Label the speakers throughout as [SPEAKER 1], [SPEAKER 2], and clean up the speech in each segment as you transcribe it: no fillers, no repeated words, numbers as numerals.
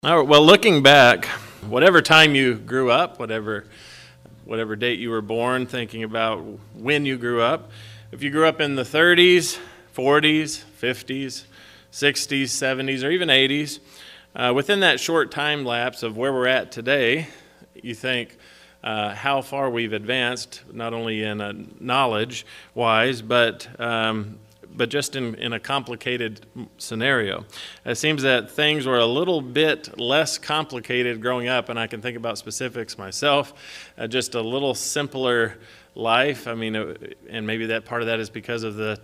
[SPEAKER 1] All right, well, looking back, whatever time you grew up, whatever date you were born, thinking about when you grew up, if you grew up in the 30s, 40s, 50s, 60s, 70s, or even 80s, within that short time lapse of where we're at today, you think how far we've advanced, not only in knowledge-wise, but just in a complicated scenario. It seems that things were a little bit less complicated growing up, and I can think about specifics myself, just a little simpler life. I mean, and maybe that part of that is because of the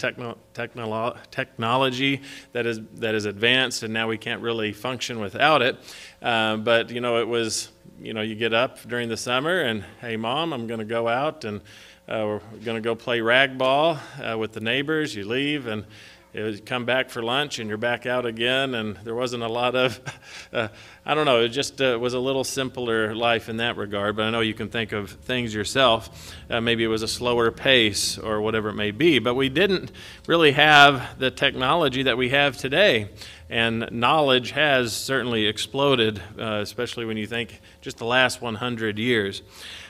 [SPEAKER 1] technology that is advanced, and now we can't really function without it. But it was, you get up during the summer, and hey, Mom, I'm going to go out and we're going to go play rag ball with the neighbors. You leave, and you come back for lunch, and you're back out again. And there wasn't a lot of, I don't know, it just was a little simpler life in that regard. But I know you can think of things yourself. Maybe it was a slower pace or whatever it may be. But we didn't really have the technology that we have today. And knowledge has certainly exploded, especially when you think just the last 100 years.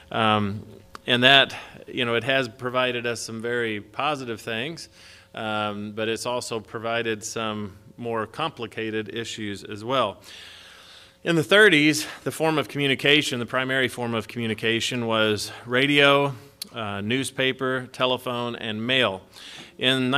[SPEAKER 1] And that, it has provided us some very positive things, but it's also provided some more complicated issues as well. In the 30s, the form of communication, the primary form of communication was radio, newspaper, telephone, and mail. In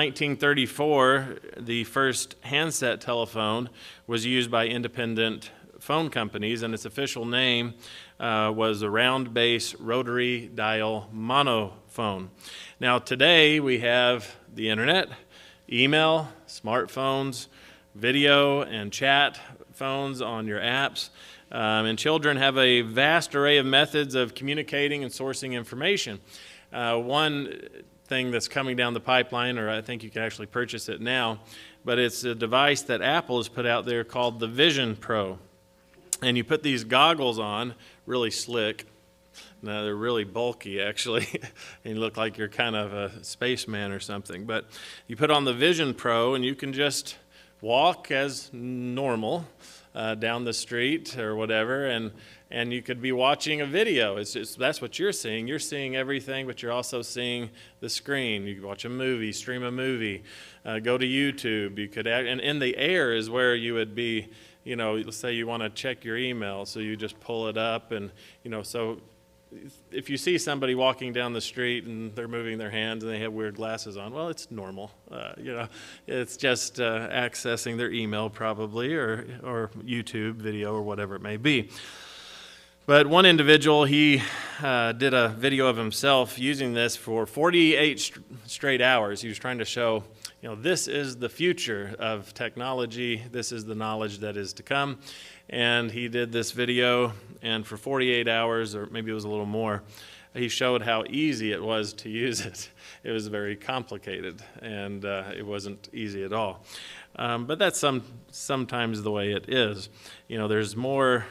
[SPEAKER 1] 1934, the first handset telephone was used by independent phone companies, and its official name was a round base rotary dial monophone. Now today we have the internet, email, smartphones, video and chat phones on your apps, and children have a vast array of methods of communicating and sourcing information. One thing that's coming down the pipeline, or I think you can actually purchase it now, but it's a device that Apple has put out there called the Vision Pro. And you put these goggles on, really slick. Now, they're really bulky, actually. And you look like you're kind of a spaceman or something. But you put on the Vision Pro, and you can just walk as normal down the street or whatever, and you could be watching a video. That's what you're seeing. You're seeing everything, but you're also seeing the screen. You can watch a movie, stream a movie, go to YouTube. You could, and in the air is where you would be. Let's say you want to check your email, so you just pull it up, and so if you see somebody walking down the street and they're moving their hands and they have weird glasses on, well, it's normal. It's just accessing their email probably, or YouTube video or whatever it may be. But one individual, he did a video of himself using this for 48 straight hours. He was trying to show, this is the future of technology. This is the knowledge that is to come. And he did this video, and for 48 hours, or maybe it was a little more, he showed how easy it was to use it. It was very complicated, and it wasn't easy at all. But that's sometimes the way it is. There's more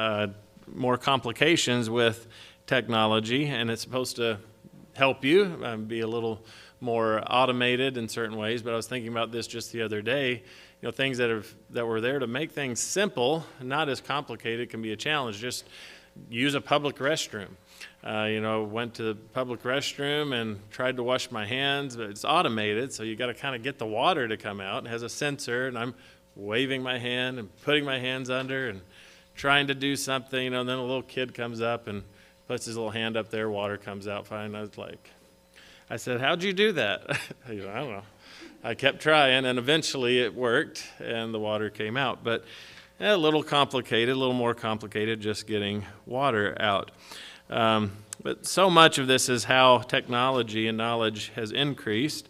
[SPEAKER 1] complications with technology, and it's supposed to help you be a little more automated in certain ways. But I was thinking about this just the other day. Things that were there to make things simple, not as complicated, can be a challenge. Just use a public restroom. Went to the public restroom and tried to wash my hands, but it's automated, so you got to kind of get the water to come out. It has a sensor, and I'm waving my hand and putting my hands under and trying to do something, and then a little kid comes up and puts his little hand up there, water comes out fine. I said, how'd you do that? I don't know. I kept trying, and eventually it worked, and the water came out. But a little complicated, a little more complicated, just getting water out. But so much of this is how technology and knowledge has increased,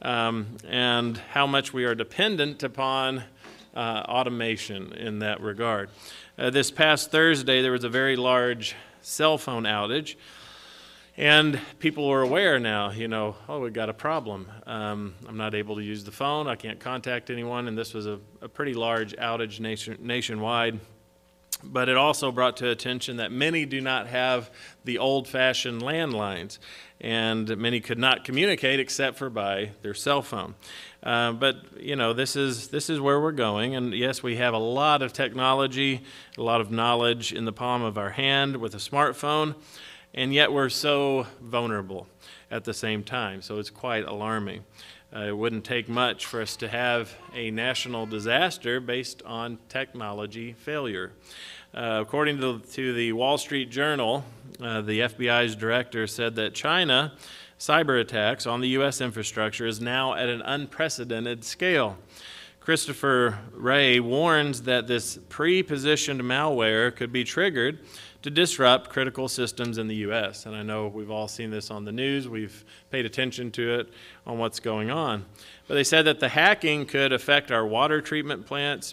[SPEAKER 1] and how much we are dependent upon automation in that regard. This past Thursday, there was a very large cell phone outage, and people were aware now, we've got a problem. I'm not able to use the phone, I can't contact anyone, and this was a pretty large outage nationwide. But it also brought to attention that many do not have the old-fashioned landlines, and many could not communicate except for by their cell phone. But this is where we're going, and yes, we have a lot of technology, a lot of knowledge in the palm of our hand with a smartphone, and yet we're so vulnerable at the same time. So it's quite alarming. It wouldn't take much for us to have a national disaster based on technology failure. According to the Wall Street Journal, the FBI's director said that China cyber attacks on the U.S. infrastructure is now at an unprecedented scale. Christopher Wray warns that this pre-positioned malware could be triggered to disrupt critical systems in the U.S. And I know we've all seen this on the news. We've paid attention to it on what's going on. But they said that the hacking could affect our water treatment plants,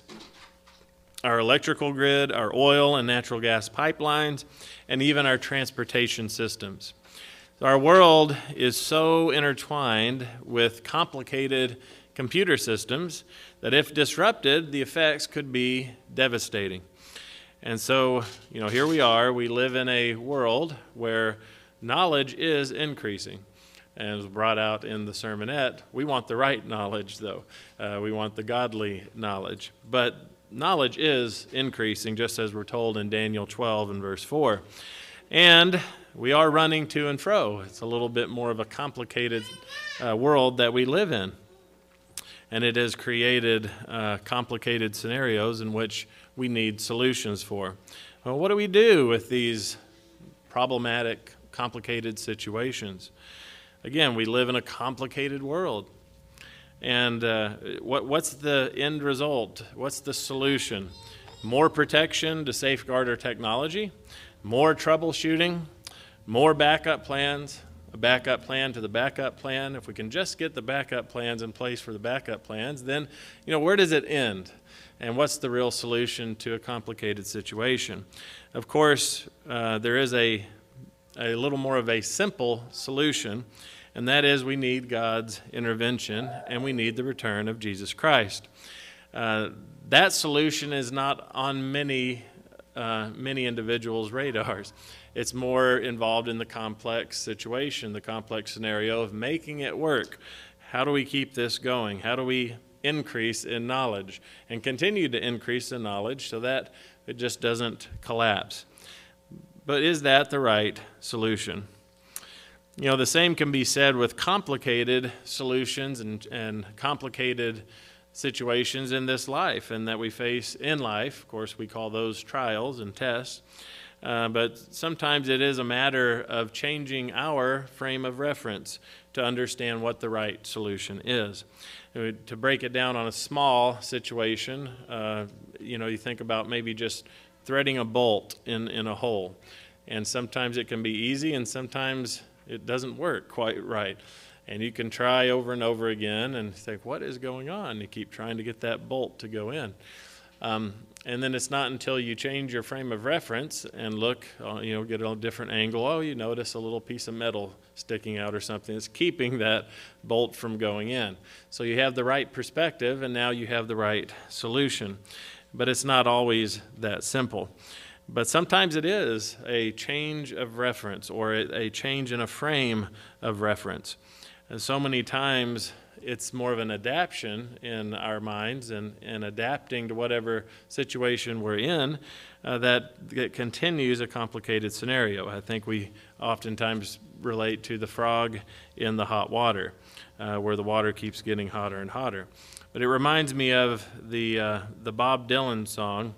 [SPEAKER 1] our electrical grid, our oil and natural gas pipelines, and even our transportation systems. Our world is so intertwined with complicated computer systems that if disrupted, the effects could be devastating. And so, here we are. We live in a world where knowledge is increasing. And as brought out in the sermonette, we want the right knowledge, though. We want the godly knowledge. But knowledge is increasing, just as we're told in Daniel 12 and verse 4. And we are running to and fro. It's a little bit more of a complicated world that we live in. And it has created complicated scenarios in which we need solutions for. Well, what do we do with these problematic, complicated situations? Again, we live in a complicated world. And what's the end result? What's the solution? More protection to safeguard our technology, more troubleshooting, more backup plans, a backup plan to the backup plan. If we can just get the backup plans in place for the backup plans, then where does it end? And what's the real solution to a complicated situation? Of course, there is a little more of a simple solution, and that is we need God's intervention and we need the return of Jesus Christ. That solution is not on many individuals' radars. It's more involved in the complex situation, the complex scenario of making it work. How do we keep this going? How do we increase in knowledge and continue to increase in knowledge so that it just doesn't collapse? But is that the right solution? The same can be said with complicated solutions and complicated situations in this life and that we face in life. Of course, we call those trials and tests. But sometimes it is a matter of changing our frame of reference to understand what the right solution is. To break it down on a small situation, you think about maybe just threading a bolt in a hole. And sometimes it can be easy and sometimes it doesn't work quite right. And you can try over and over again and think, what is going on? You keep trying to get that bolt to go in. And then it's not until you change your frame of reference and look, get a different angle, you notice a little piece of metal sticking out or something that's keeping that bolt from going in. So you have the right perspective, and now you have the right solution. But it's not always that simple. But sometimes it is a change of reference or a change in a frame of reference. And so many times it's more of an adaptation in our minds and adapting to whatever situation we're in that continues a complicated scenario. I think we oftentimes relate to the frog in the hot water, where the water keeps getting hotter and hotter. But it reminds me of the Bob Dylan song,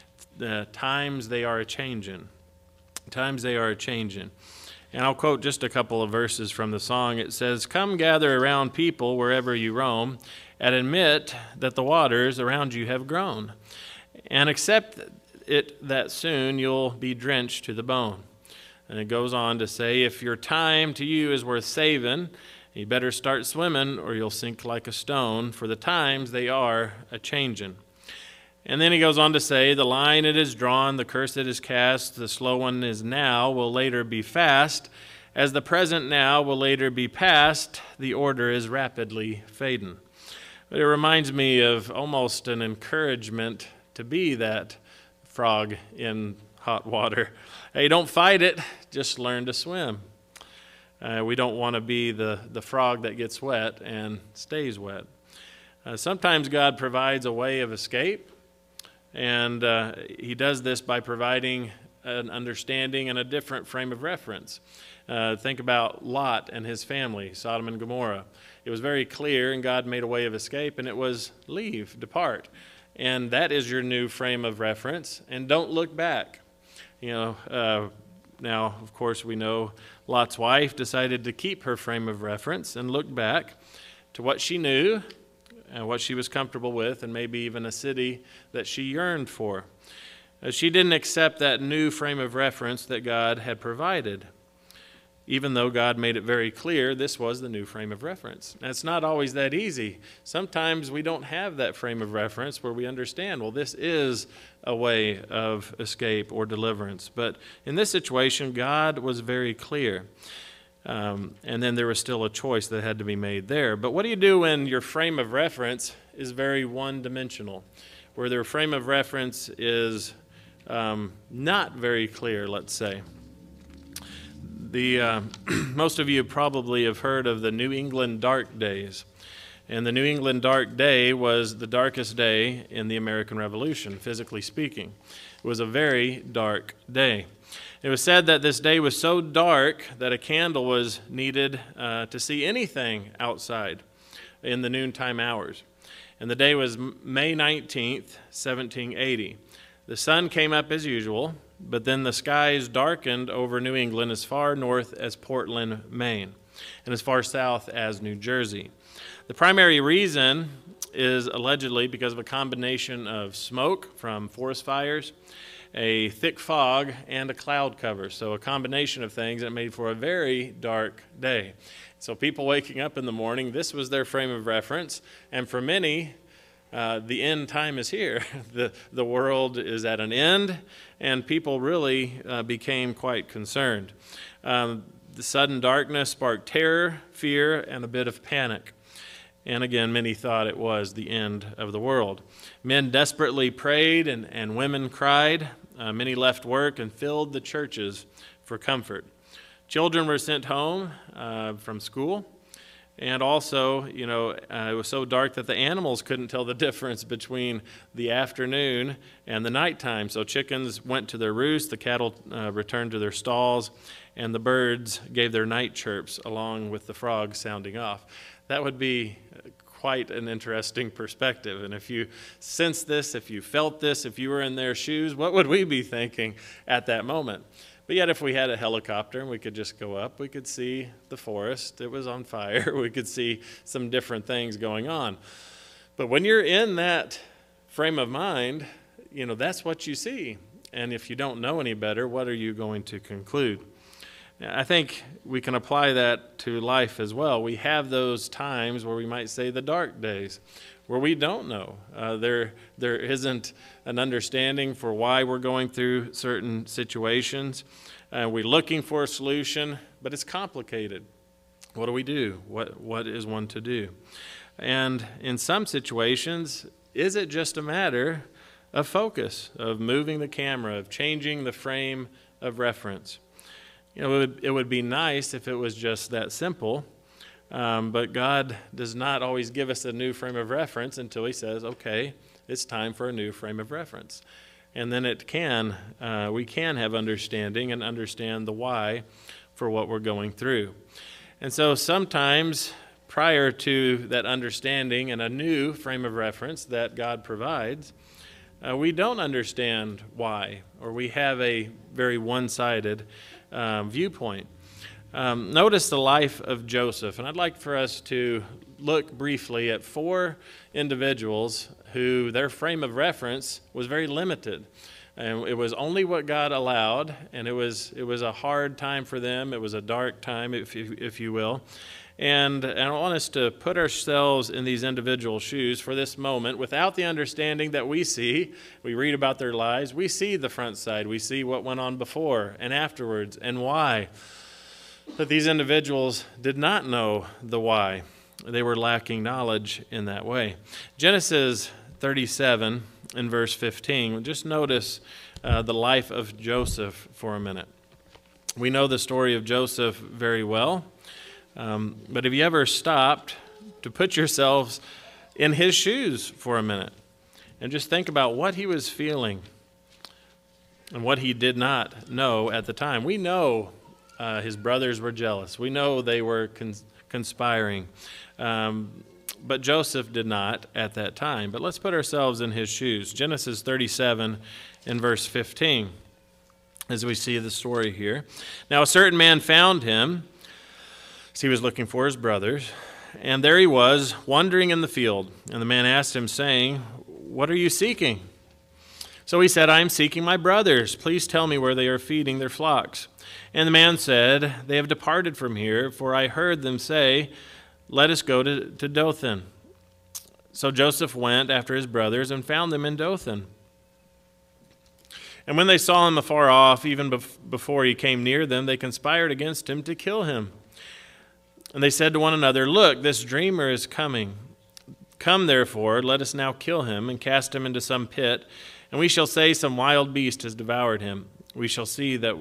[SPEAKER 1] "Times They Are A-Changin'." Times they are a-changin'. And I'll quote just a couple of verses from the song. It says, "Come gather around people wherever you roam, and admit that the waters around you have grown, and accept it that soon you'll be drenched to the bone." And it goes on to say, "If your time to you is worth saving, you better start swimming or you'll sink like a stone, for the times they are a-changin'." And then he goes on to say, "The line it is drawn, the curse it is cast, the slow one is now, will later be fast. As the present now will later be past, the order is rapidly fading." But it reminds me of almost an encouragement to be that frog in hot water. Hey, don't fight it, just learn to swim. We don't want to be the frog that gets wet and stays wet. Sometimes God provides a way of escape, and he does this by providing an understanding and a different frame of reference. Think about Lot and his family, Sodom and Gomorrah. It was very clear, and God made a way of escape, and it was leave, depart. And that is your new frame of reference, and don't look back. Now, of course, we know Lot's wife decided to keep her frame of reference and look back to what she knew and what she was comfortable with, and maybe even a city that she yearned for. She didn't accept that new frame of reference that God had provided, even though God made it very clear this was the new frame of reference. And it's not always that easy. Sometimes we don't have that frame of reference where we understand, well, this is a way of escape or deliverance. But in this situation, God was very clear. And then there was still a choice that had to be made there. But what do you do when your frame of reference is very one-dimensional, where their frame of reference is not very clear, let's say? Most of you probably have heard of the New England Dark Days. And the New England Dark Day was the darkest day in the American Revolution, physically speaking. It was a very dark day. It was said that this day was so dark that a candle was needed to see anything outside in the noontime hours. And the day was May 19th, 1780. The sun came up as usual, but then the skies darkened over New England as far north as Portland, Maine, and as far south as New Jersey. The primary reason is allegedly because of a combination of smoke from forest fires, a thick fog, and a cloud cover. So a combination of things that made for a very dark day. So people waking up in the morning, this was their frame of reference, and for many, the end time is here. The world is at an end, and people really became quite concerned. The sudden darkness sparked terror, fear, and a bit of panic. And again, many thought it was the end of the world. Men desperately prayed, and women cried. Many left work and filled the churches for comfort. Children were sent home from school. And also, it was so dark that the animals couldn't tell the difference between the afternoon and the nighttime. So chickens went to their roost, the cattle returned to their stalls, and the birds gave their night chirps along with the frogs sounding off. That would be quite an interesting perspective. And if you sensed this, if you felt this, if you were in their shoes, what would we be thinking at that moment? But yet if we had a helicopter and we could just go up, we could see the forest. It was on fire. We could see some different things going on. But when you're in that frame of mind, that's what you see. And if you don't know any better, what are you going to conclude? I think we can apply that to life as well. We have those times where we might say the dark days, where we don't know. There isn't an understanding for why we're going through certain situations. We're looking for a solution, but it's complicated. What do we do? What is one to do? And in some situations, is it just a matter of focus, of moving the camera, of changing the frame of reference? It would be nice if it was just that simple. But God does not always give us a new frame of reference until he says, okay, it's time for a new frame of reference. And then we can have understanding and understand the why for what we're going through. And so sometimes prior to that understanding and a new frame of reference that God provides, we don't understand why, or we have a very one-sided viewpoint. Notice the life of Joseph, and I'd like for us to look briefly at 4 individuals who their frame of reference was very limited. And it was only what God allowed, and it was a hard time for them. It was a dark time, if you will. And I want us to put ourselves in these individual shoes for this moment without the understanding that we read about their lives, we see the front side, we see what went on before and afterwards and why. But these individuals did not know the why. They were lacking knowledge in that way. Genesis 37 in verse 15, just notice the life of Joseph for a minute. We know the story of Joseph very well, but have you ever stopped to put yourselves in his shoes for a minute and just think about what he was feeling and what he did not know at the time? We know his brothers were jealous. We know they were conspiring. But Joseph did not at that time. But let's put ourselves in his shoes. Genesis 37 in verse 15, as we see the story here. Now a certain man found him, as he was looking for his brothers, and there he was, wandering in the field. And the man asked him, saying, "What are you seeking?" So he said, "I am seeking my brothers. Please tell me where they are feeding their flocks." And the man said, "They have departed from here, for I heard them say, 'Let us go to Dothan.'" So Joseph went after his brothers and found them in Dothan. And when they saw him afar off, even before he came near them, they conspired against him to kill him. And they said to one another, "Look, this dreamer is coming. Come, therefore, let us now kill him and cast him into some pit, and we shall say some wild beast has devoured him. We shall see we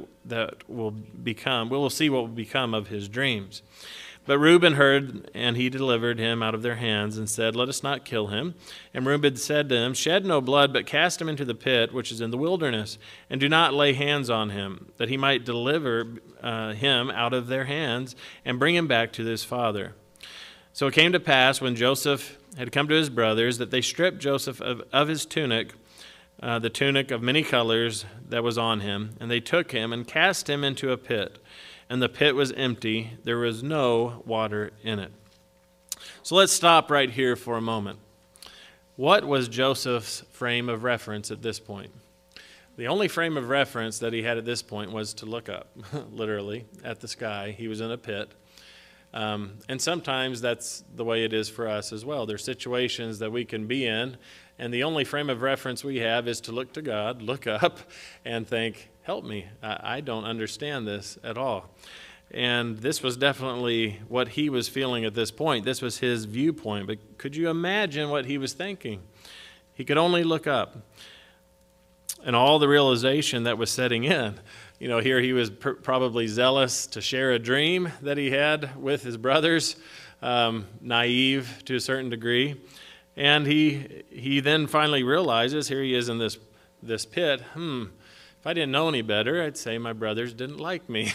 [SPEAKER 1] will see what will become of his dreams." But Reuben heard, and he delivered him out of their hands and said, "Let us not kill him." And Reuben said to them, "Shed no blood, but cast him into the pit which is in the wilderness, and do not lay hands on him, that he might deliver him out of their hands and bring him back to his father." So it came to pass, when Joseph had come to his brothers, that they stripped Joseph of his tunic, the tunic of many colors that was on him, and they took him and cast him into a pit. And the pit was empty, there was no water in it. So let's stop right here for a moment. What was Joseph's frame of reference at this point? The only frame of reference that he had at this point was to look up, literally, at the sky. He was in a pit. And sometimes that's the way it is for us as well. There's situations that we can be in, and the only frame of reference we have is to look to God, look up, and think, "Help me. I don't understand this at all." And this was definitely what he was feeling at this point. This was his viewpoint. But could you imagine what he was thinking? He could only look up. And all the realization that was setting in. You know, here he was probably zealous to share a dream that he had with his brothers, naive to a certain degree. And he then finally realizes, here he is in this pit, if I didn't know any better, I'd say my brothers didn't like me.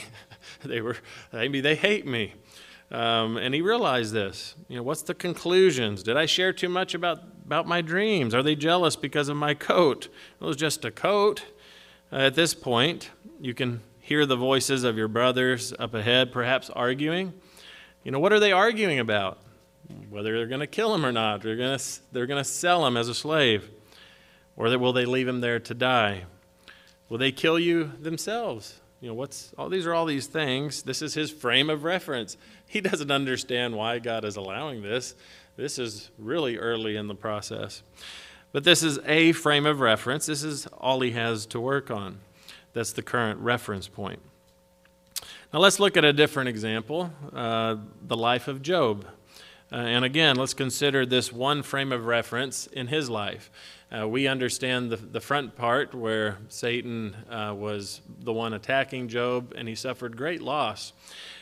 [SPEAKER 1] Maybe they hate me. And he realized this. You know, what's the conclusions? Did I share too much about my dreams? Are they jealous because of my coat? It was just a coat. At this point, you can hear the voices of your brothers up ahead, perhaps arguing. You know, what are they arguing about? Whether they're going to kill him or not. They're going to sell him as a slave. Or will they leave him there to die? Will they kill you themselves? You know, these are all these things. This is his frame of reference. He doesn't understand why God is allowing this. This is really early in the process. But this is a frame of reference. This is all he has to work on. That's the current reference point. Now let's look at a different example, the life of Job. And again, let's consider this one frame of reference in his life. We understand the front part where Satan was the one attacking Job, and he suffered great loss.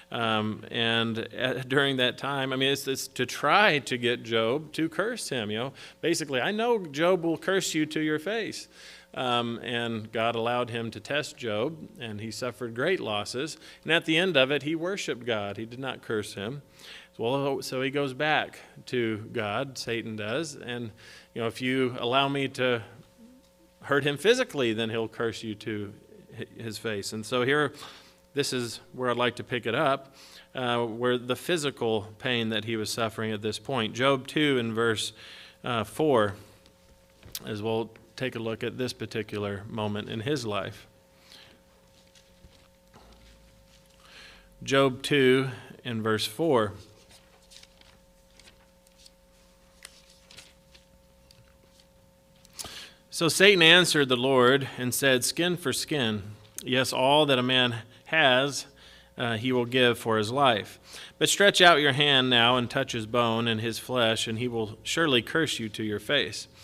[SPEAKER 1] And during that time, I mean, it's to try to get Job to curse him. You know, basically, I know Job will curse you to your face. And God allowed him to test Job, and he suffered great losses. And at the end of it, he worshiped God. He did not curse him. Well, so he goes back to God, Satan does, and you know, if you allow me to hurt him physically, then he'll curse you to his face. And so here, this is where I'd like to pick it up, where the physical pain that he was suffering at this point. Job 2 in verse 4, as we'll take a look at this particular moment in his life. Job 2 in verse 4. So Satan answered the Lord and said, "Skin for skin, yes, all that a man has he will give for his life. But stretch out your hand now and touch his bone and his flesh, and he will surely curse you to your face."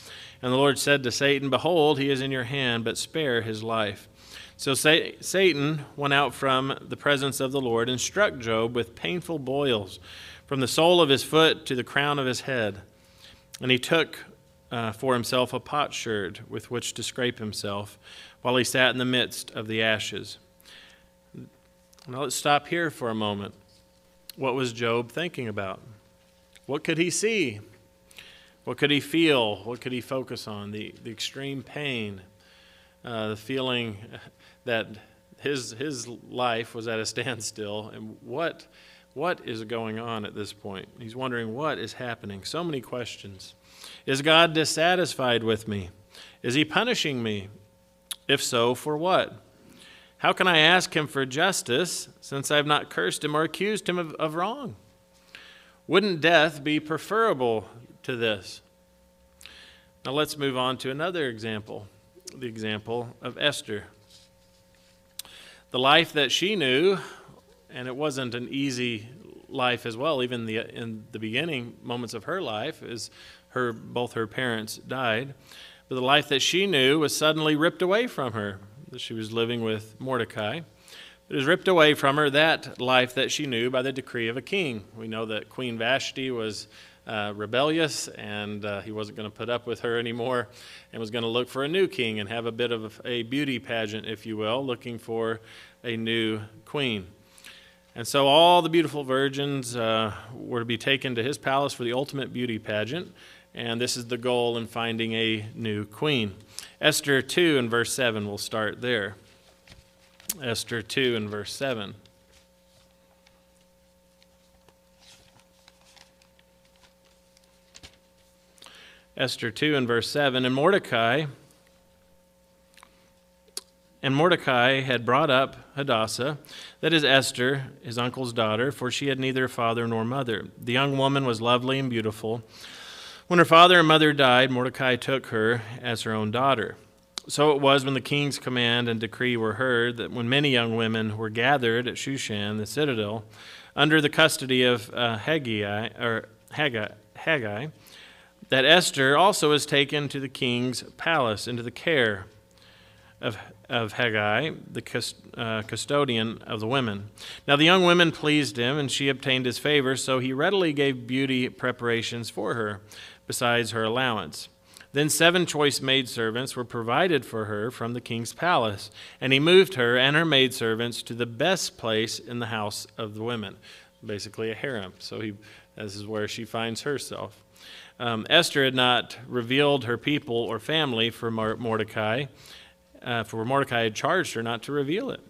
[SPEAKER 1] And the Lord said to Satan, Behold, he is in your hand, but spare his life. So Satan went out from the presence of the Lord and struck Job with painful boils from the sole of his foot to the crown of his head. And he took for himself a potsherd with which to scrape himself while he sat in the midst of the ashes. Now let's stop here for a moment. What was Job thinking about? What could he see? What could he feel? What could he focus on? The extreme pain, the feeling that his life was at a standstill. And what is going on at this point? He's wondering what is happening. So many questions. Is God dissatisfied with me? Is he punishing me? If so, for what? How can I ask him for justice since I have not cursed him or accused him of wrong? Wouldn't death be preferable to this? Now let's move on to another example, the example of Esther. The life that she knew, and it wasn't an easy life as well, even in the beginning moments of her life, is both her parents died. But the life that she knew was suddenly ripped away from her. She was living with Mordecai. It was ripped away from her, that life that she knew, by the decree of a king. We know that Queen Vashti was rebellious, and he wasn't going to put up with her anymore, and was going to look for a new king and have a bit of a beauty pageant, if you will, looking for a new queen. And so all the beautiful virgins were to be taken to his palace for the ultimate beauty pageant, and this is the goal in finding a new queen. Esther 2 and verse 7, we'll start there. Esther 2 and verse 7. Esther 2 and verse 7, And Mordecai had brought up Hadassah, that is Esther, his uncle's daughter, for she had neither father nor mother. The young woman was lovely and beautiful. When her father and mother died, Mordecai took her as her own daughter. So it was when the king's command and decree were heard that when many young women were gathered at Shushan, the citadel, under the custody of Haggai, that Esther also was taken to the king's palace into the care of Haggai, the custodian of the women. Now the young women pleased him, and she obtained his favor, so he readily gave beauty preparations for her, besides her allowance. Then 7 choice maidservants were provided for her from the king's palace, and he moved her and her maidservants to the best place in the house of the women, basically a harem. So this is where she finds herself. Esther had not revealed her people or family for Mordecai, for Mordecai had charged her not to reveal it.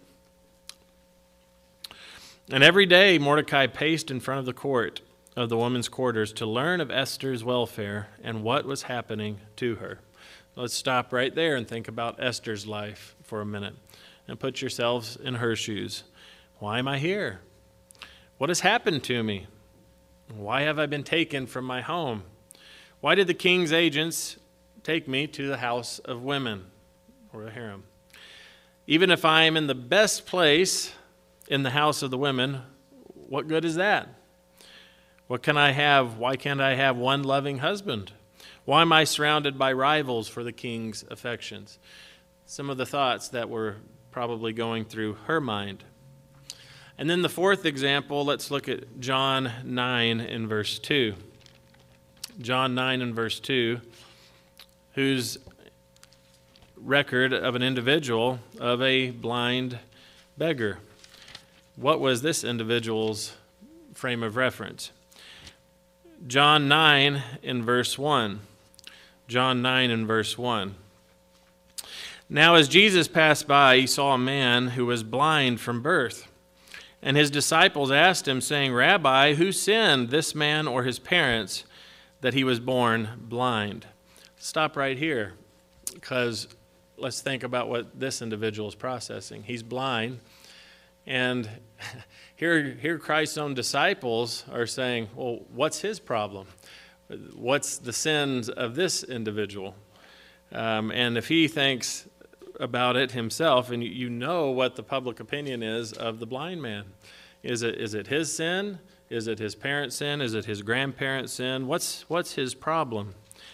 [SPEAKER 1] And every day Mordecai paced in front of the court of the women's quarters to learn of Esther's welfare and what was happening to her. Let's stop right there and think about Esther's life for a minute and put yourselves in her shoes. Why am I here? What has happened to me? Why have I been taken from my home? Why did the king's agents take me to the house of women, or a harem? Even if I am in the best place in the house of the women, what good is that? What can I have? Why can't I have one loving husband? Why am I surrounded by rivals for the king's affections? Some of the thoughts that were probably going through her mind. And then the fourth example, let's look at John 9 in verse 2. John 9 and verse 2, whose record of an individual of a blind beggar. What was this individual's frame of reference? John 9 in verse 1. John 9 in verse 1. Now as Jesus passed by, he saw a man who was blind from birth. And his disciples asked him, saying, Rabbi, who sinned, this man or his parents, that he was born blind? Stop right here, because let's think about what this individual is processing. He's blind, and here Christ's own disciples are saying, well, what's his problem? What's the sins of this individual? And if he thinks about it himself, and you know what the public opinion is of the blind man. Is it his sin? Is it his parents' sin? Is it his grandparents' sin? What's his problem?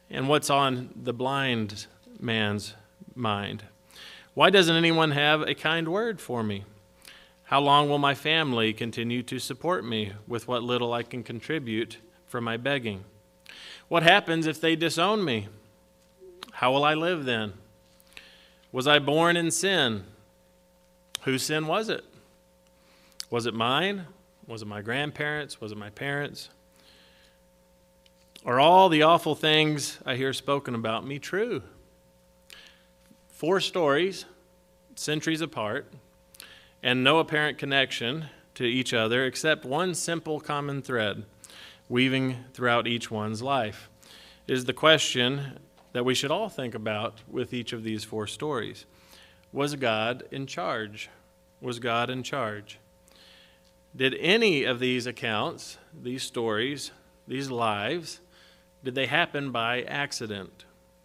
[SPEAKER 1] And what's on the blind man's mind? Why doesn't anyone have a kind word for me? How long will my family continue to support me with what little I can contribute from my begging? What happens if they disown me? How will I live then? Was I born in sin? Whose sin was it? Was it mine? Was it my grandparents? Was it my parents? Are all the awful things I hear spoken about me true? 4 stories, centuries apart, and no apparent connection to each other except one simple common thread weaving throughout each one's life. It is the question that we should all think about with each of these 4 stories. Was God in charge? Was God in charge? Did any of these accounts, these stories, these lives, did they happen by accident?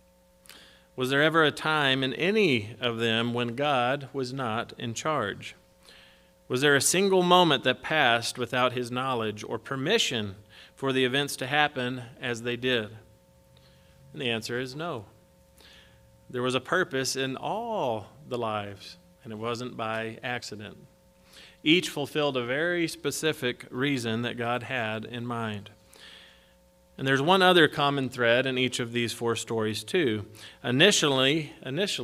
[SPEAKER 1] Was there ever a time in any of them when God was not in charge? Was there a single moment that passed without his knowledge or permission for the events to happen as they did? And the answer is no. There was a purpose in all the lives, and it wasn't by accident. Each fulfilled a very specific reason that God had in mind. And there's one other common thread in each of these 4 stories too. Initially,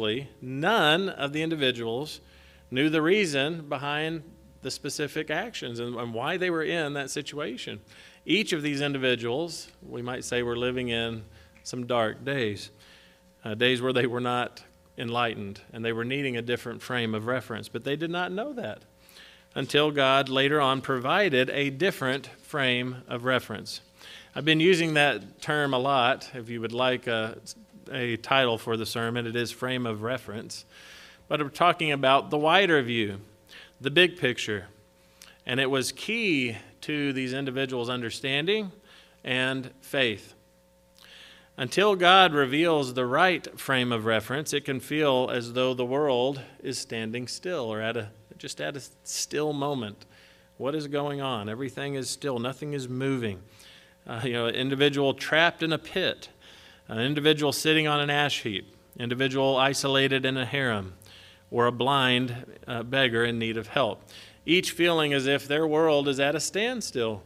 [SPEAKER 1] none of the individuals knew the reason behind the specific actions and why they were in that situation. Each of these individuals, we might say, were living in some dark days, days where they were not enlightened and they were needing a different frame of reference. But they did not know that until God later on provided a different frame of reference. I've been using that term a lot. If you would like a title for the sermon, it is frame of reference. But we're talking about the wider view, the big picture. And it was key to these individuals' understanding and faith. Until God reveals the right frame of reference, it can feel as though the world is standing still or just at a still moment. What is going on? Everything is still. Nothing is moving. An individual trapped in a pit, an individual sitting on an ash heap, individual isolated in a harem, or a blind beggar in need of help. Each feeling as if their world is at a standstill.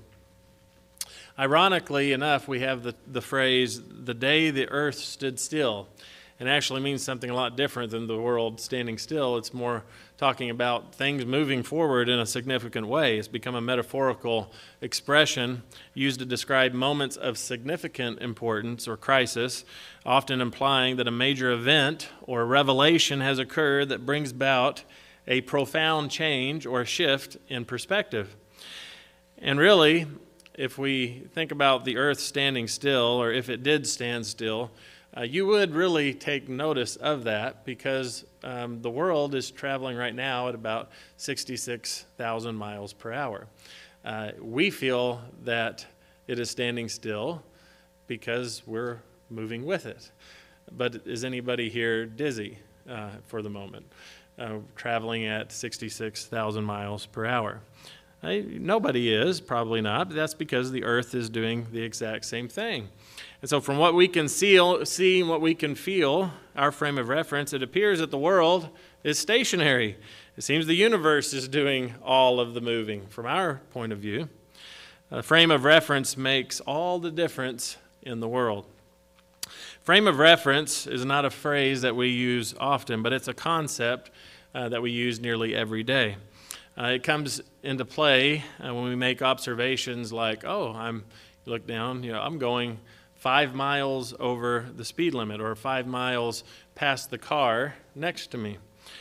[SPEAKER 1] Ironically enough, we have the phrase, the day the earth stood still. It actually means something a lot different than the world standing still. It's more talking about things moving forward in a significant way. It's become a metaphorical expression used to describe moments of significant importance or crisis, often implying that a major event or revelation has occurred that brings about a profound change or shift in perspective. And really, if we think about the earth standing still, or if it did stand still, you would really take notice of that because the world is traveling right now at about 66,000 miles per hour. We feel that it is standing still because we're moving with it. But is anybody here dizzy for the moment, traveling at 66,000 miles per hour? Nobody is, probably not, but that's because the earth is doing the exact same thing. And so from what we can see and what we can feel, our frame of reference, it appears that the world is stationary. It seems the universe is doing all of the moving from our point of view. A frame of reference makes all the difference in the world. Frame of reference is not a phrase that we use often, but it's a concept that we use nearly every day. It comes into play when we make observations like, you look down, I'm going 5 miles over the speed limit, or 5 miles past the car next to me.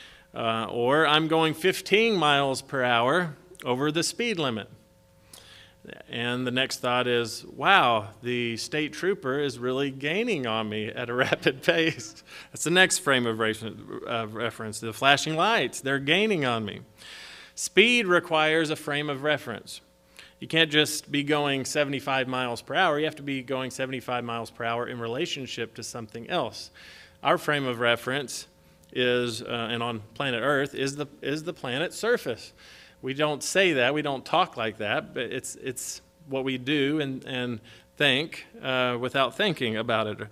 [SPEAKER 1] Or I'm going 15 miles per hour over the speed limit. And the next thought is, wow, the state trooper is really gaining on me at a rapid pace. That's the next frame of reference. The flashing lights, they're gaining on me. Speed requires a frame of reference. You can't just be going 75 miles per hour. You have to be going 75 miles per hour in relationship to something else. Our frame of reference is, and on planet Earth, is the planet's surface. We don't say that. We don't talk like that, but it's what we do, and think without thinking about it.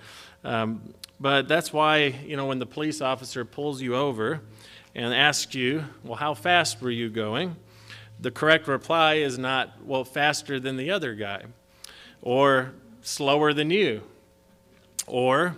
[SPEAKER 1] But that's why, when the police officer pulls you over and asks you, well, how fast were you going? The correct reply is not, well, faster than the other guy, or slower than you, or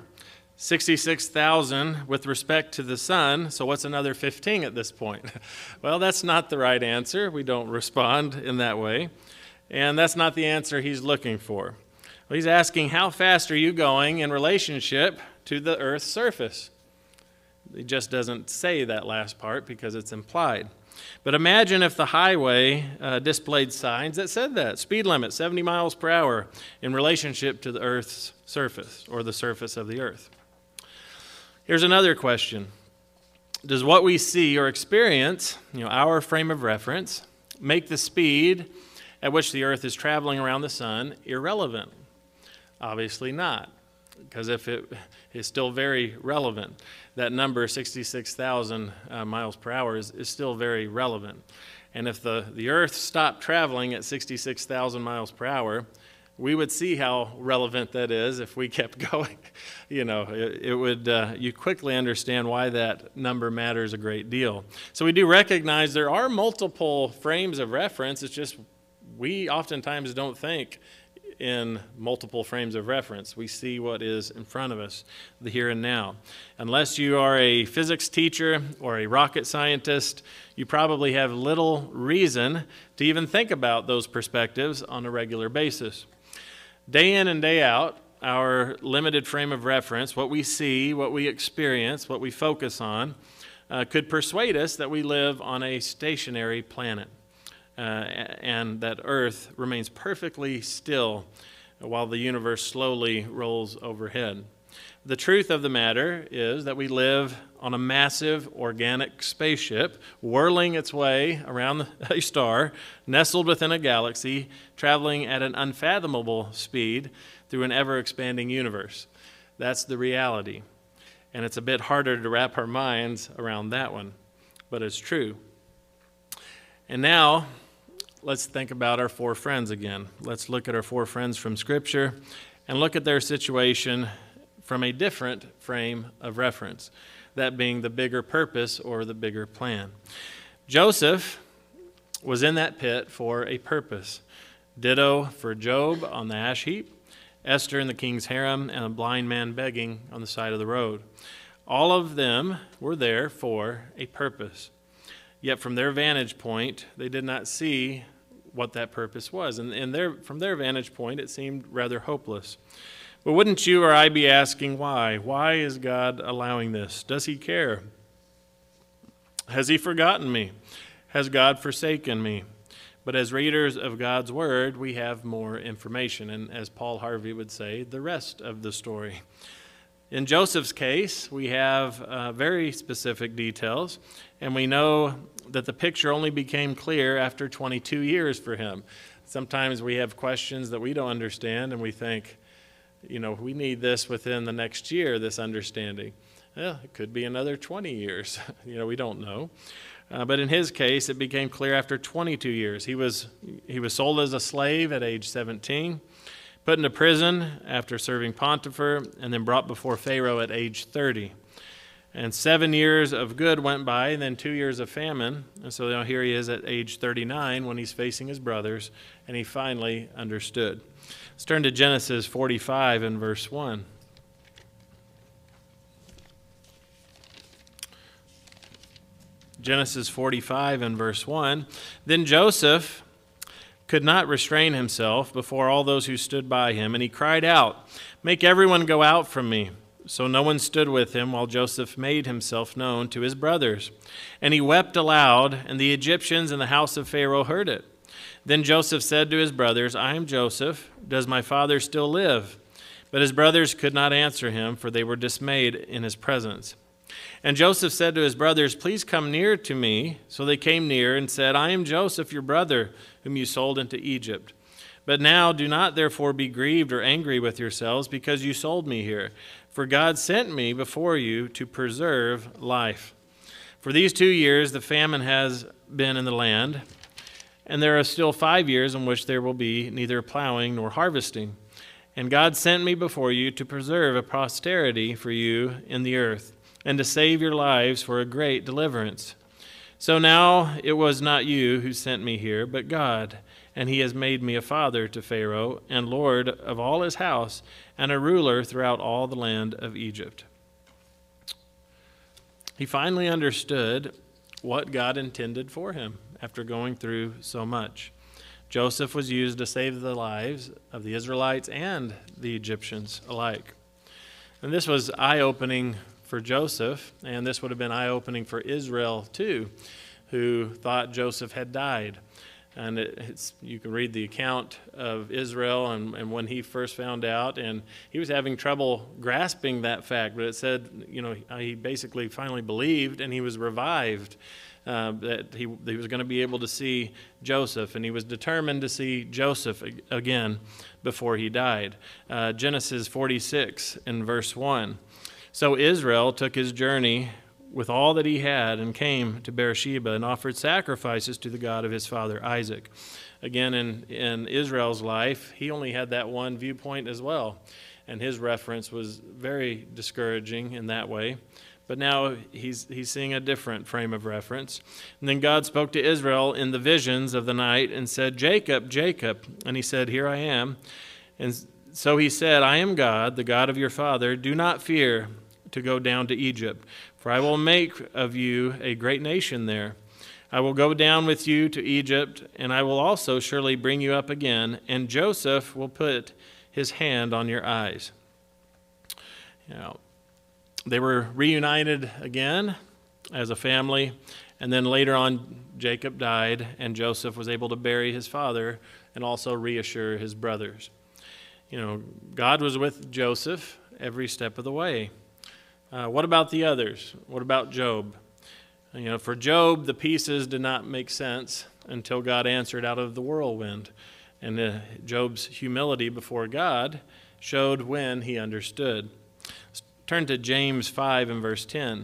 [SPEAKER 1] 66,000 with respect to the sun, so what's another 15 at this point? Well, that's not the right answer. We don't respond in that way. And that's not the answer he's looking for. Well, he's asking, how fast are you going in relationship to the Earth's surface? He just doesn't say that last part because it's implied. But imagine if the highway displayed signs that said that. Speed limit, 70 miles per hour in relationship to the Earth's surface, or the surface of the Earth. Here's another question. Does what we see or experience, our frame of reference, make the speed at which the Earth is traveling around the sun irrelevant? Obviously not, because if it is still very relevant, that number, 66,000 miles per hour, is still very relevant. And if the Earth stopped traveling at 66,000 miles per hour, we would see how relevant that is if we kept going. It would, you quickly understand why that number matters a great deal. So we do recognize there are multiple frames of reference. It's just we oftentimes don't think in multiple frames of reference. We see what is in front of us, the here and now. Unless you are a physics teacher or a rocket scientist, you probably have little reason to even think about those perspectives on a regular basis. Day in and day out, our limited frame of reference, what we see, what we experience, what we focus on, could persuade us that we live on a stationary planet. And that Earth remains perfectly still while the universe slowly rolls overhead. The truth of the matter is that we live on a massive organic spaceship whirling its way around a star, nestled within a galaxy, traveling at an unfathomable speed through an ever-expanding universe. That's the reality. And it's a bit harder to wrap our minds around that one, but it's true. And now, let's think about our four friends again. Let's look at our four friends from Scripture and look at their situation from a different frame of reference, that being the bigger purpose or the bigger plan. Joseph was in that pit for a purpose. Ditto for Job on the ash heap, Esther in the king's harem, and a blind man begging on the side of the road. All of them were there for a purpose. Yet from their vantage point, they did not see what that purpose was. And from their vantage point, it seemed rather hopeless. But wouldn't you or I be asking why? Why is God allowing this? Does he care? Has he forgotten me? Has God forsaken me? But as readers of God's word, we have more information. And as Paul Harvey would say, the rest of the story. In Joseph's case, we have very specific details, and we know that the picture only became clear after 22 years for him. Sometimes we have questions that we don't understand, and we think, we need this within the next year, this understanding. Well, it could be another 20 years. We don't know. But in his case, it became clear after 22 years. He was sold as a slave at age 17. Put into prison after serving Potiphar, and then brought before Pharaoh at age 30. And 7 years of good went by, and then 2 years of famine. And so now here he is at age 39 when he's facing his brothers, and he finally understood. Let's turn to Genesis 45 and verse 1. Genesis 45 and verse 1. Then Joseph could not restrain himself before all those who stood by him, and he cried out, "Make everyone go out from me." So no one stood with him while Joseph made himself known to his brothers. And he wept aloud, and the Egyptians in the house of Pharaoh heard it. Then Joseph said to his brothers, "I am Joseph. Does my father still live?" But his brothers could not answer him, for they were dismayed in his presence. And Joseph said to his brothers, "Please come near to me." So they came near and said, "I am Joseph, your brother, whom you sold into Egypt. But now do not therefore be grieved or angry with yourselves because you sold me here. For God sent me before you to preserve life. For these 2 years the famine has been in the land, and there are still 5 years in which there will be neither plowing nor harvesting. And God sent me before you to preserve a posterity for you in the earth, and to save your lives for a great deliverance. So now it was not you who sent me here, but God, and he has made me a father to Pharaoh, and lord of all his house, and a ruler throughout all the land of Egypt." He finally understood what God intended for him after going through so much. Joseph was used to save the lives of the Israelites and the Egyptians alike. And this was eye-opening for Joseph, and this would have been eye-opening for Israel too, who thought Joseph had died. And you can read the account of Israel and when he first found out, and he was having trouble grasping that fact. But it said, he basically finally believed, and he was revived, that he was going to be able to see Joseph, and he was determined to see Joseph again before he died. Genesis 46 in verse 1. "So Israel took his journey with all that he had and came to Beersheba and offered sacrifices to the God of his father Isaac." Again, in Israel's life, he only had that one viewpoint as well, and his reference was very discouraging in that way. But now he's seeing a different frame of reference. And then God spoke to Israel in the visions of the night and said, "Jacob, Jacob." And he said, "Here I am." And so he said, "I am God, the God of your father. Do not fear to go down to Egypt, for I will make of you a great nation there. I will go down with you to Egypt, and I will also surely bring you up again, and Joseph will put his hand on your eyes." They were reunited again as a family, and then later on Jacob died, and Joseph was able to bury his father and also reassure his brothers. God was with Joseph every step of the way. What about the others? What about Job? For Job, the pieces did not make sense until God answered out of the whirlwind. And Job's humility before God showed when he understood. Let's turn to James 5 and verse 10.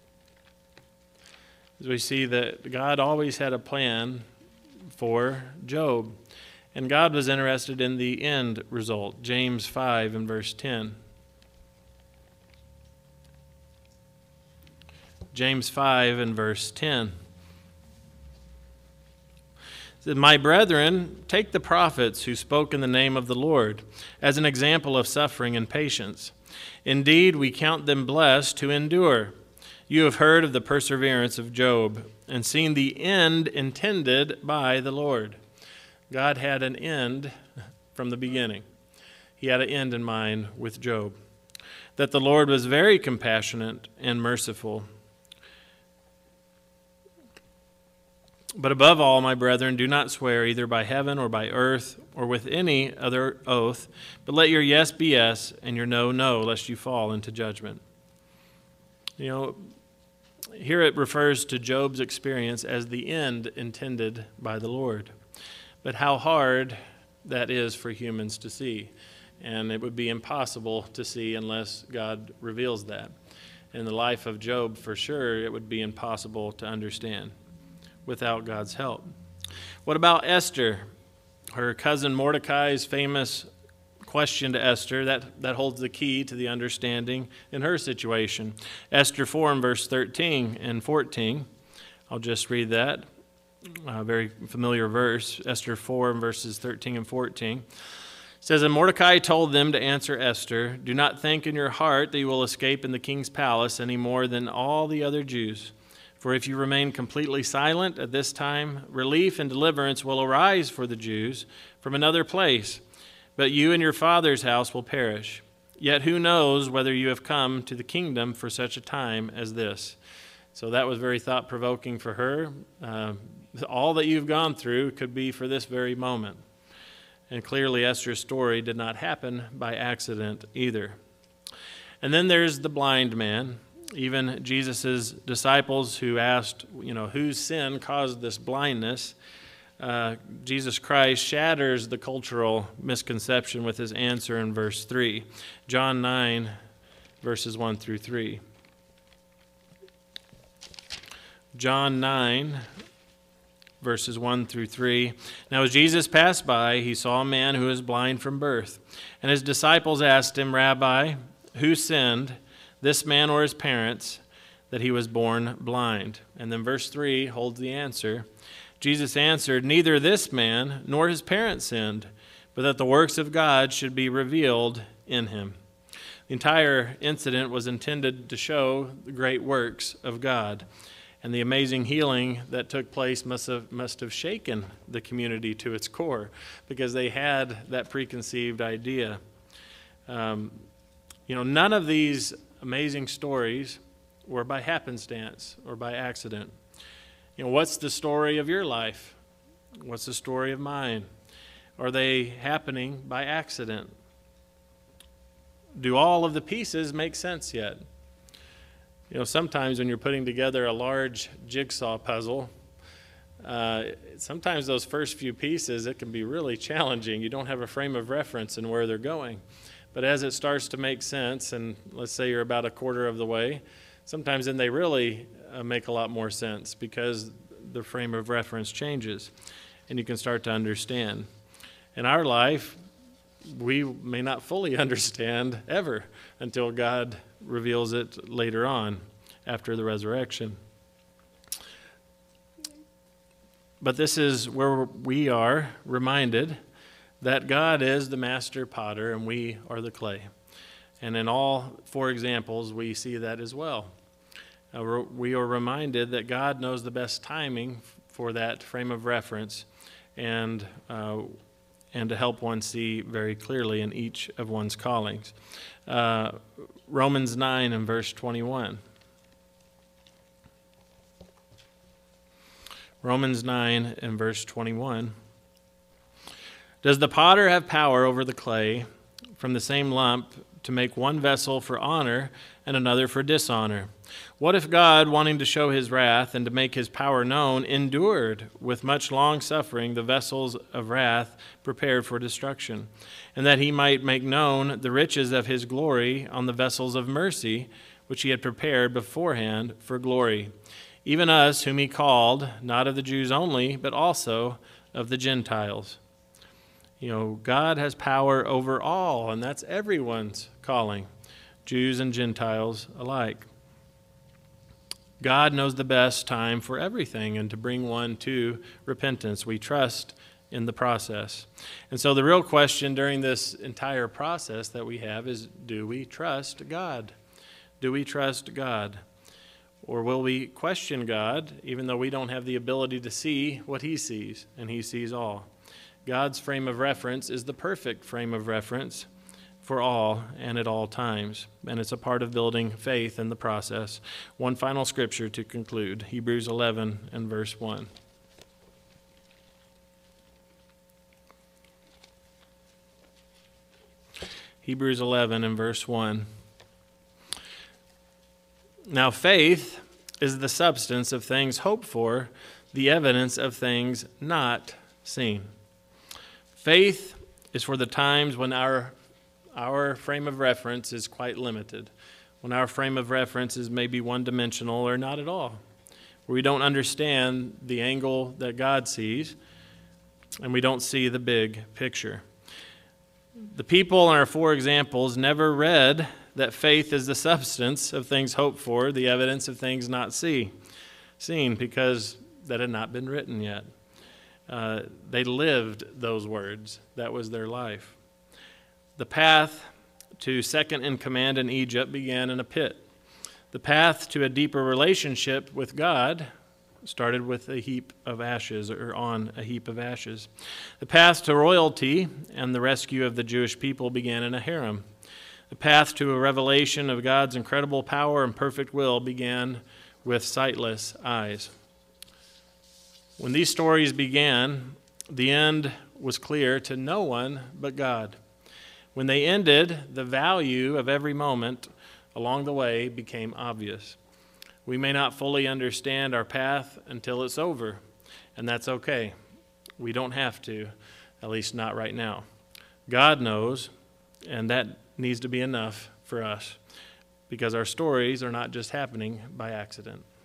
[SPEAKER 1] As we see that God always had a plan for Job, and God was interested in the end result. James 5 and verse 10. James 5 and verse 10. It says, "My brethren, take the prophets who spoke in the name of the Lord as an example of suffering and patience. Indeed, we count them blessed who endure. You have heard of the perseverance of Job and seen the end intended by the Lord." God had an end from the beginning. He had an end in mind with Job. "That the Lord was very compassionate and merciful. But above all, my brethren, do not swear either by heaven or by earth or with any other oath, but let your yes be yes and your no, no, lest you fall into judgment." Here it refers to Job's experience as the end intended by the Lord. But how hard that is for humans to see. And it would be impossible to see unless God reveals that. In the life of Job, for sure, it would be impossible to understand without God's help. What about Esther? Her cousin Mordecai's famous question to Esther, that holds the key to the understanding in her situation. Esther 4 and verse 13 and 14. I'll just read that. A very familiar verse. Esther 4 and verses 13 and 14. It says, "And Mordecai told them to answer Esther, 'Do not think in your heart that you will escape in the king's palace any more than all the other Jews. For if you remain completely silent at this time, relief and deliverance will arise for the Jews from another place, but you and your father's house will perish. Yet who knows whether you have come to the kingdom for such a time as this?'" So that was very thought-provoking for her. All that you've gone through could be for this very moment. And clearly Esther's story did not happen by accident either. And then there's the blind man. Even Jesus' disciples who asked, whose sin caused this blindness, Jesus Christ shatters the cultural misconception with his answer in verse 3. John 9, verses 1 through 3. John 9, verses 1 through 3. Now as Jesus passed by, he saw a man who was blind from birth. And his disciples asked him, Rabbi, who sinned, this man or his parents, that he was born blind? And then verse 3 holds the answer. Jesus answered, neither this man nor his parents sinned, but that the works of God should be revealed in him. The entire incident was intended to show the great works of God. And the amazing healing that took place must have shaken the community to its core, because they had that preconceived idea. None of these amazing stories were by happenstance or by accident. What's the story of your life? What's the story of mine? Are they happening by accident? Do all of the pieces make sense yet? Sometimes when you're putting together a large jigsaw puzzle, sometimes those first few pieces, it can be really challenging. You don't have a frame of reference in where they're going. But as it starts to make sense, and let's say you're about a quarter of the way, sometimes then they really make a lot more sense, because the frame of reference changes and you can start to understand. In our life, we may not fully understand ever until God reveals it later on after the resurrection. But this is where we are reminded that God is the master potter and we are the clay. And in all four examples, we see that as well. We are reminded that God knows the best timing for that frame of reference and to help one see very clearly in each of one's callings. Romans 9 and verse 21. Romans 9 and verse 21. Does the potter have power over the clay from the same lump to make one vessel for honor and another for dishonor? What if God, wanting to show his wrath and to make his power known, endured with much long suffering the vessels of wrath prepared for destruction, and that he might make known the riches of his glory on the vessels of mercy, which he had prepared beforehand for glory? Even us, whom he called, not of the Jews only, but also of the Gentiles. God has power over all, and that's everyone's calling, Jews and Gentiles alike. God knows the best time for everything and to bring one to repentance. We trust in the process. And so the real question during this entire process that we have is, do we trust God? Do we trust God? Or will we question God, even though we don't have the ability to see what he sees, and he sees all? God's frame of reference is the perfect frame of reference for all and at all times, and it's a part of building faith in the process. One final scripture to conclude, Hebrews 11 and verse 1. Hebrews 11 and verse 1. Now faith is the substance of things hoped for, the evidence of things not seen. Faith is for the times when our frame of reference is quite limited, when our frame of reference is maybe one-dimensional or not at all, where we don't understand the angle that God sees and we don't see the big picture. The people in our four examples never read that faith is the substance of things hoped for, the evidence of things not seen, because that had not been written yet. They lived those words. That was their life. The path to second in command in Egypt began in a pit. The path to a deeper relationship with God started with a heap of ashes, or on a heap of ashes. The path to royalty and the rescue of the Jewish people began in a harem. The path to a revelation of God's incredible power and perfect will began with sightless eyes. When these stories began, the end was clear to no one but God. When they ended, the value of every moment along the way became obvious. We may not fully understand our path until it's over, and that's okay. We don't have to, at least not right now. God knows, and that needs to be enough for us, because our stories are not just happening by accident.